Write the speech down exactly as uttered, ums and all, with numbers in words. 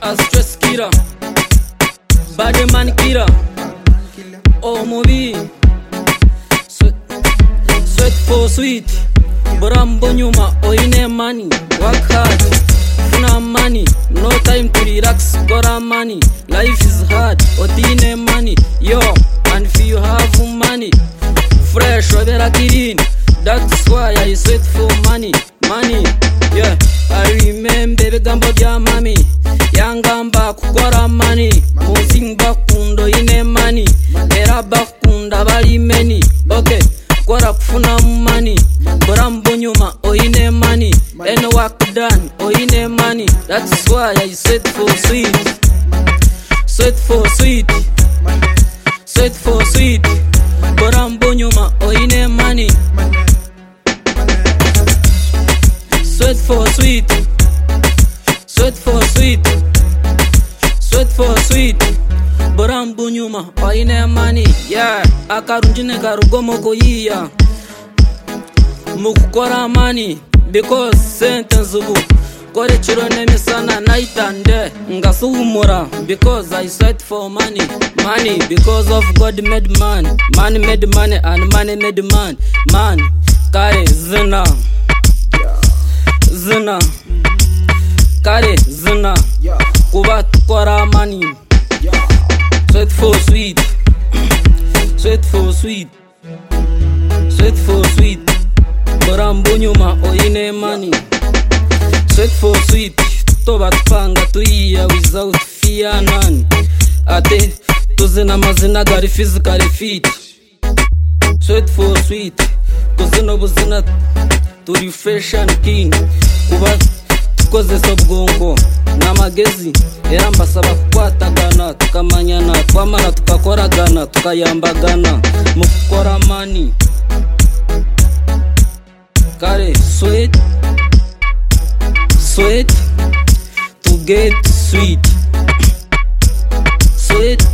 a stress killer, bad man killer. Oh mobi, sweat, sweat for sweet. Burambo nyuma, oine money, work hard, funa money, no time to relax, gora money. Life is hard, otine money, yo, and if you have money, fresh, wabera kirin. That's why I sweat for money, money, yeah. I remember the gambo bya mami, yangamba kukora money, muzing bakundo ine money, era bakunda bali many, okay, kukora kufuna money, burambo nyuma oine money, any work done oine money. That's why I sweat for sweet, sweat for sweet, sweat for sweet, burambo nyuma oine money. Sweat for sweet, sweat for sweet, sweat for sweet. Burambu nyuma oine money, yeah. Akarunjine karugomo koyiya mukukora money, because sentence ubu kore chiro nemisana night and day ngasuhumura, because I sweat for money, money. Because of God made man, man made money, and money made man, man. Kare zina, zina, kare zina, kuba tukora money. Sweat for sweet, sweat for sweet, sweat for sweet. Burambo nyuma oine money. Sweat for sweet, toba tupanga tuiya without fear none. Ate tuzina mazina gari physically fit. Sweat for sweet, kuzina buzina to refresh and clean. Kuba tukoze sobgongo namagezi era mbasaba kukwatagana tukamanyana, twamara tukakoragana tukayambagana mukukora money. Kare sweat, sweat to get sweet, sweat